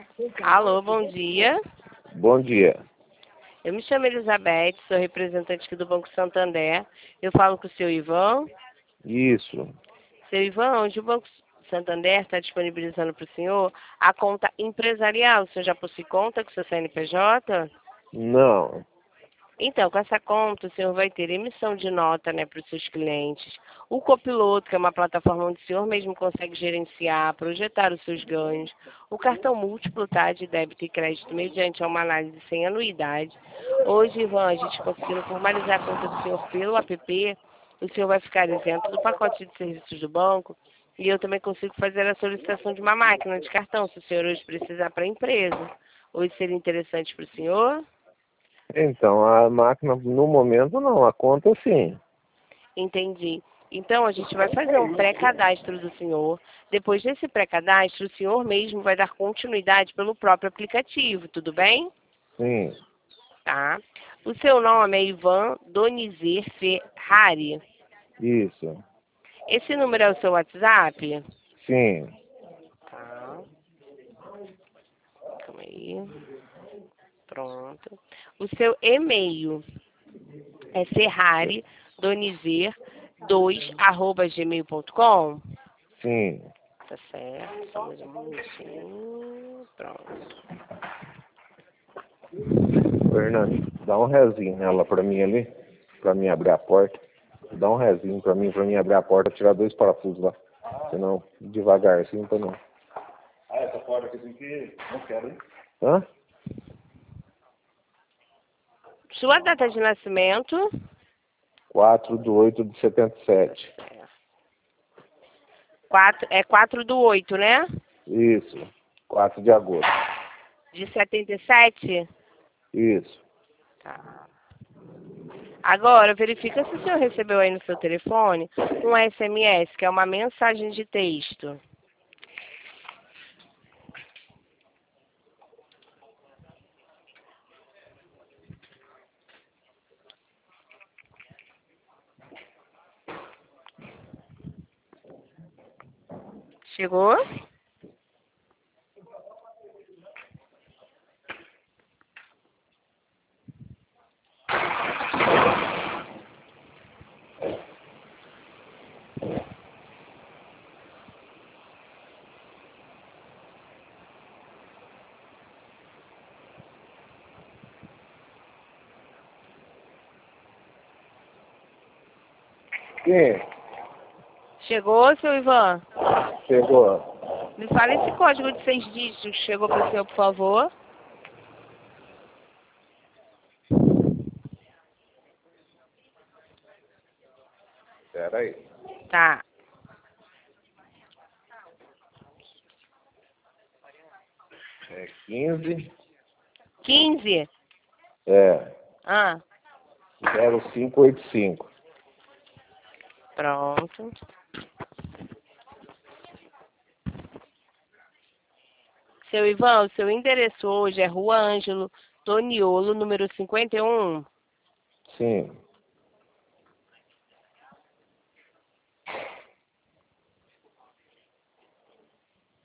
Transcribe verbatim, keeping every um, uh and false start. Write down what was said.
Alô, bom dia. Bom dia. Eu me chamo Elizabeth, sou representante aqui do Banco Santander. Eu falo com o seu Ivan. Isso. Seu Ivan, hoje o Banco Santander está disponibilizando para o senhor a conta empresarial. O senhor já possui conta com o seu C N P J? Não. Então, com essa conta, o senhor vai ter emissão de nota, né, para os seus clientes. O Copiloto, que é uma plataforma onde o senhor mesmo consegue gerenciar, projetar os seus ganhos. O cartão múltiplo, tá, de débito e crédito, mediante uma análise sem anuidade. Hoje, Ivan, a gente conseguindo formalizar a conta do senhor pelo app, o senhor vai ficar isento do pacote de serviços do banco. E eu também consigo fazer a solicitação de uma máquina de cartão, se o senhor hoje precisar para a empresa. Hoje seria interessante para o senhor? Então, a máquina, no momento, não. A conta, sim. Entendi. Então, a gente vai fazer um pré-cadastro do senhor. Depois desse pré-cadastro, o senhor mesmo vai dar continuidade pelo próprio aplicativo, tudo bem? Sim. Tá. O seu nome é Ivan Donizir Ferrari. Isso. Esse número é o seu WhatsApp? Sim. Tá. Calma aí. Pronto. O seu e-mail é ferrari donizir dois arroba gmail ponto com? Sim. Tá certo, só mais um minutinho. Pronto. Fernando, dá um rezinho nela pra mim ali, pra mim abrir a porta. Dá um rezinho pra mim, pra mim abrir a porta, tirar dois parafusos lá. Senão, devagarzinho pra não. Ah, essa porta aqui tem que... Não quero, hein? Hã? Sua data de nascimento? quatro de oito de setenta e sete. Quatro, é quatro do oito, né? Isso. quatro de agosto. De setenta e sete? Isso. Tá. Agora, verifica se o senhor recebeu aí no seu telefone um S M S, que é uma mensagem de texto. Chegou? Quem? Chegou, seu Ivan? Chegou. Me fala esse código de seis dígitos que chegou para o senhor, por favor. Pera aí. Tá. É quinze. quinze? É. Ah, zero cinco oito cinco. pronto. Seu Ivan, o seu endereço hoje é Rua Ângelo Toniolo, número cinquenta e um? Sim.